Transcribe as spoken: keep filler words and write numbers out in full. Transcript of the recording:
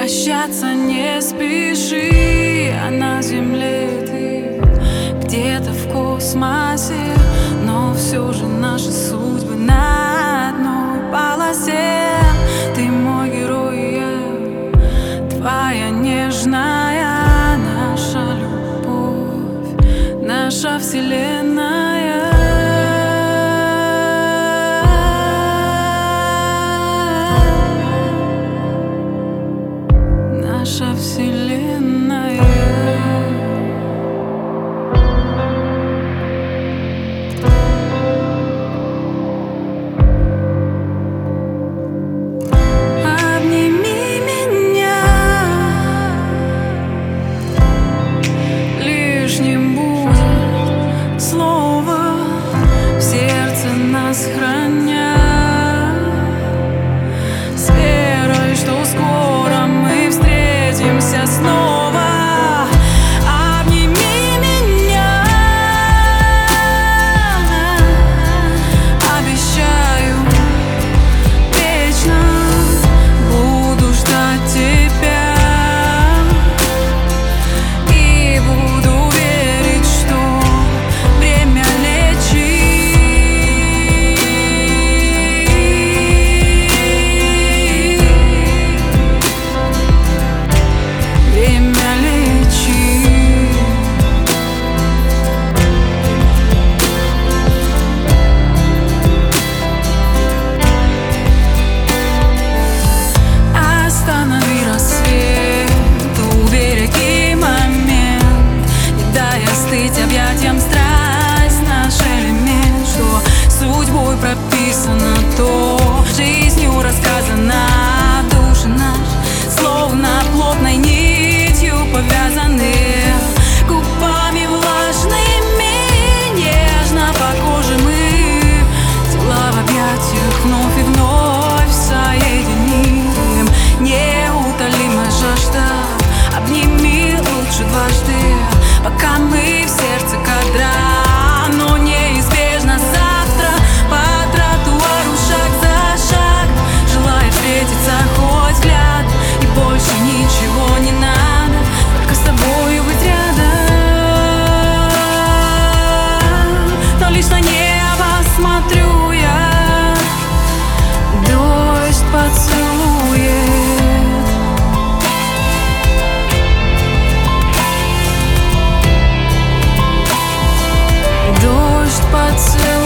Прощаться не спеши, а на земле ты где-то в космосе, но все же наши судьбы на одной полосе. Ты мой герой, я твоя нежная, наша любовь, наша вселенная. Наша вселенная. Обними меня, лишним будет слово в сердце нас храня, с верой, что скоро мы встретимся снова. Обними меня, обещаю, вечно буду ждать тебя и буду верить, что время лечит. Время лечит. Останови рассвет, убереги момент, не дай остыть объятиям страсть, наш элемент, что судьбой прописано, то жизнью рассказано. Души наш словно плотной нитью повязаны, губами влажными нежно по коже мы тела в объятиях вновь и вновь соединим. Неутолимая жажда, обними лучше дважды, пока мы в сердце кадра, но неизбежно завтра по тротуару шаг за шаг, желая встретиться хоть взгляд, и больше ничего не надо, только с тобою быть рядом. Но лишь на небо смотрю я, дождь поцелует. Дождь поцелует.